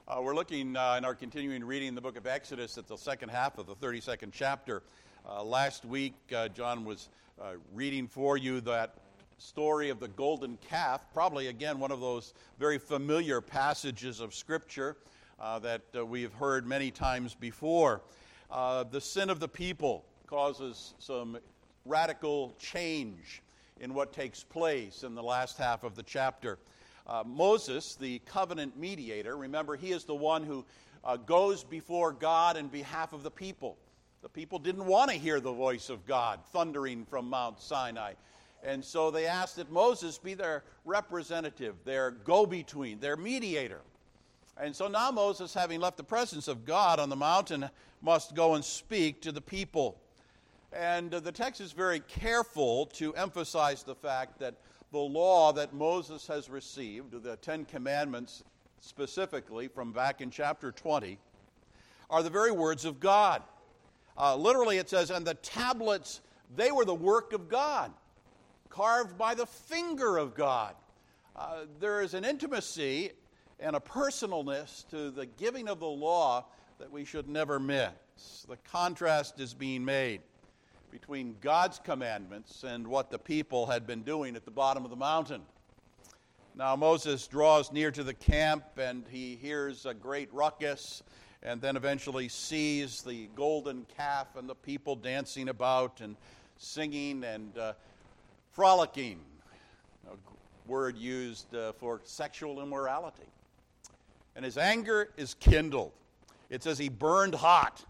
We're looking in our continuing reading the book of Exodus at the second half of the 32nd chapter. Last week, John was reading for you that story of the golden calf, probably, again, one of those very familiar passages of Scripture that we have heard many times before. The sin of the people causes some radical change in what takes place in the last half of the chapter. Moses, the covenant mediator, remember, he is the one who goes before God in behalf of the people. The people didn't want to hear the voice of God thundering from Mount Sinai. And so they asked that Moses be their representative, their go-between, their mediator. And so now Moses, having left the presence of God on the mountain, must go and speak to the people. And the text is very careful to emphasize the fact that the law that Moses has received, the Ten Commandments specifically from back in chapter 20, are the very words of God. Literally it says, and the tablets, they were the work of God, carved by the finger of God. There is an intimacy and a personalness to the giving of the law that we should never miss. The contrast is being made between God's commandments and what the people had been doing at the bottom of the mountain. Now Moses draws near to the camp and he hears a great ruckus and then eventually sees the golden calf and the people dancing about and singing and frolicking, a word used for sexual immorality. And his anger is kindled. It says he burned hot.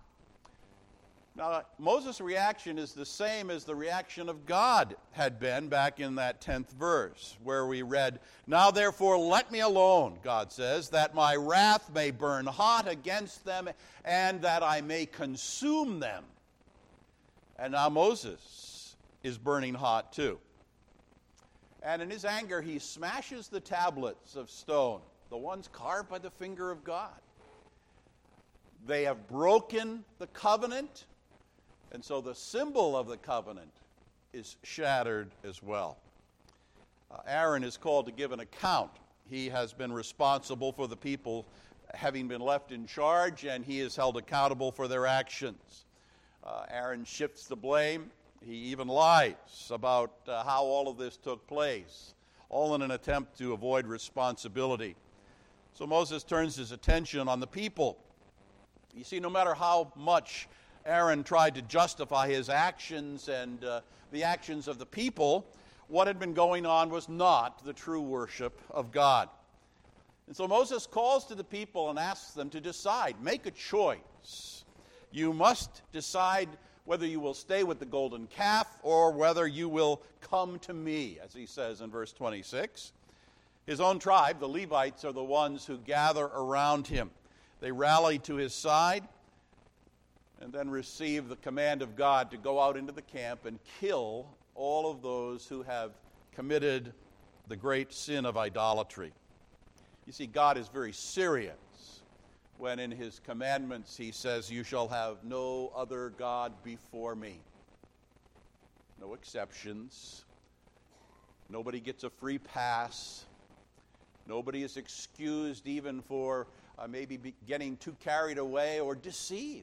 Now, Moses' reaction is the same as the reaction of God had been back in that 10th verse, where we read, now therefore let me alone, God says, that my wrath may burn hot against them, and that I may consume them. And now Moses is burning hot too. And in his anger, he smashes the tablets of stone, the ones carved by the finger of God. They have broken the covenant. And so the symbol of the covenant is shattered as well. Aaron is called to give an account. He has been responsible for the people having been left in charge, and he is held accountable for their actions. Aaron shifts the blame. He even lies about how all of this took place, all in an attempt to avoid responsibility. So Moses turns his attention on the people. You see, no matter how much Aaron tried to justify his actions and the actions of the people, what had been going on was not the true worship of God. And so Moses calls to the people and asks them to decide, make a choice. You must decide whether you will stay with the golden calf or whether you will come to me, as he says in verse 26. His own tribe, the Levites, are the ones who gather around him. They rally to his side and then receive the command of God to go out into the camp and kill all of those who have committed the great sin of idolatry. You see, God is very serious when in his commandments he says, you shall have no other God before me. No exceptions. Nobody gets a free pass. Nobody is excused even for maybe getting too carried away or deceived.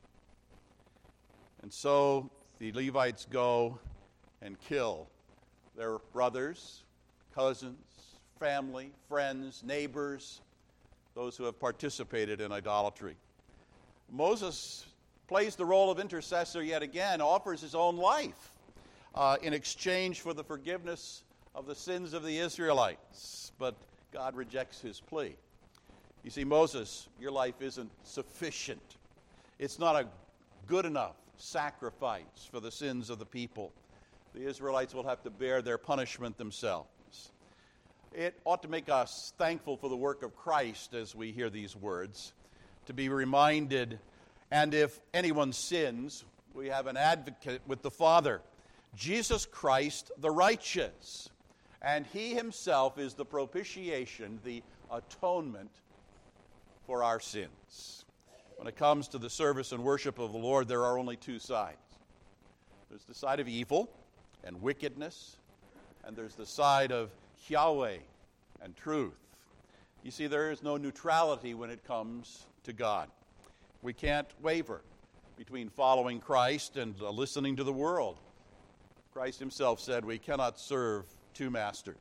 And so the Levites go and kill their brothers, cousins, family, friends, neighbors, those who have participated in idolatry. Moses plays the role of intercessor yet again, offers his own life in exchange for the forgiveness of the sins of the Israelites. But God rejects his plea. You see, Moses, your life isn't sufficient. It's not a good enough sacrifice for the sins of the people. The Israelites will have to bear their punishment themselves. It ought to make us thankful for the work of Christ as we hear these words, to be reminded, and if anyone sins, we have an advocate with the Father, Jesus Christ the righteous, and he himself is the propitiation, the atonement for our sins. When it comes to the service and worship of the Lord, there are only two sides. There's the side of evil and wickedness, and there's the side of Yahweh and truth. You see, there is no neutrality when it comes to God. We can't waver between following Christ and listening to the world. Christ himself said we cannot serve two masters.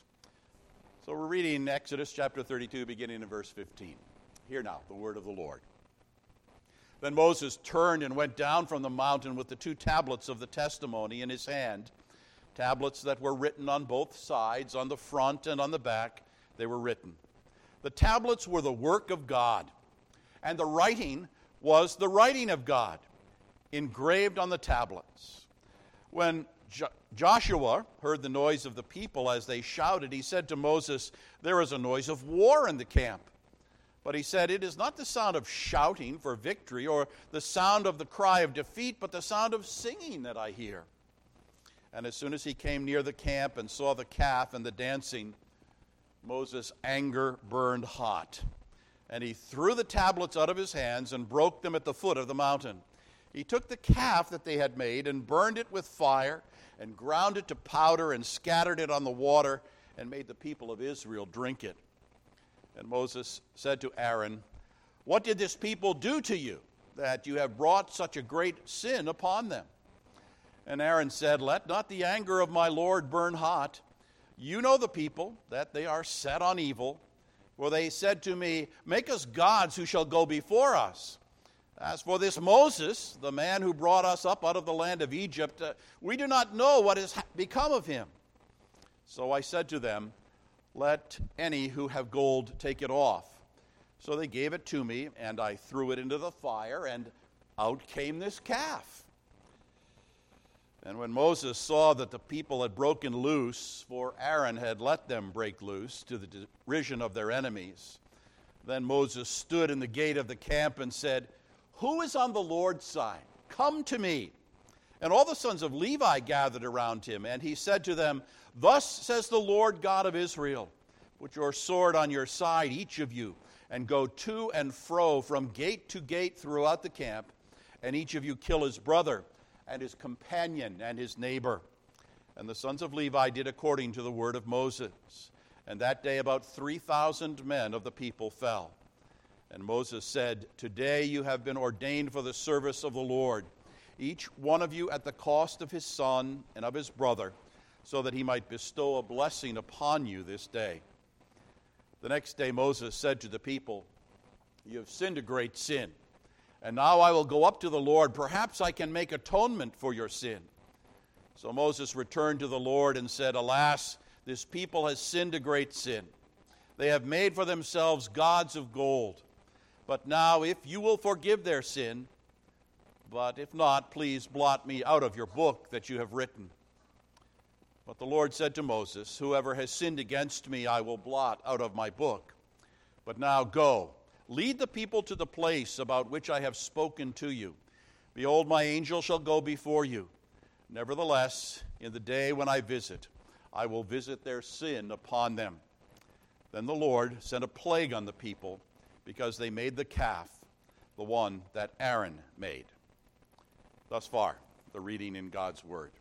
So we're reading Exodus chapter 32, beginning in verse 15. Hear now the word of the Lord. Then Moses turned and went down from the mountain with the 2 tablets of the testimony in his hand, tablets that were written on both sides, on the front and on the back, they were written. The tablets were the work of God, and the writing was the writing of God, engraved on the tablets. When Joshua heard the noise of the people as they shouted, he said to Moses, "There is a noise of war in the camp." But he said, "It is not the sound of shouting for victory or the sound of the cry of defeat, but the sound of singing that I hear." And as soon as he came near the camp and saw the calf and the dancing, Moses' anger burned hot. And he threw the tablets out of his hands and broke them at the foot of the mountain. He took the calf that they had made and burned it with fire and ground it to powder and scattered it on the water and made the people of Israel drink it. And Moses said to Aaron, "What did this people do to you, that you have brought such a great sin upon them?" And Aaron said, "Let not the anger of my Lord burn hot. You know the people, that they are set on evil. For they said to me, 'Make us gods who shall go before us.' As for this Moses, the man who brought us up out of the land of Egypt, we do not know what has become of him." So I said to them, "Let any who have gold take it off." So they gave it to me, and I threw it into the fire, and out came this calf. And when Moses saw that the people had broken loose, for Aaron had let them break loose to the derision of their enemies, then Moses stood in the gate of the camp and said, "Who is on the Lord's side? Come to me." And all the sons of Levi gathered around him, and he said to them, "Thus says the Lord God of Israel, put your sword on your side, each of you, and go to and fro from gate to gate throughout the camp, and each of you kill his brother and his companion and his neighbor." And the sons of Levi did according to the word of Moses. And that day about 3,000 men of the people fell. And Moses said, "Today you have been ordained for the service of the Lord, each one of you at the cost of his son and of his brother, so that he might bestow a blessing upon you this day." The next day Moses said to the people, "You have sinned a great sin. And now I will go up to the Lord. Perhaps I can make atonement for your sin." So Moses returned to the Lord and said, "Alas, this people has sinned a great sin. They have made for themselves gods of gold. But now if you will forgive their sin, but if not, please blot me out of your book that you have written." But the Lord said to Moses, "Whoever has sinned against me I will blot out of my book. But now go. Lead the people to the place about which I have spoken to you. Behold, my angel shall go before you. Nevertheless, in the day when I will visit their sin upon them." Then the Lord sent a plague on the people, because they made the calf, the one that Aaron made. Thus far, the reading in God's word.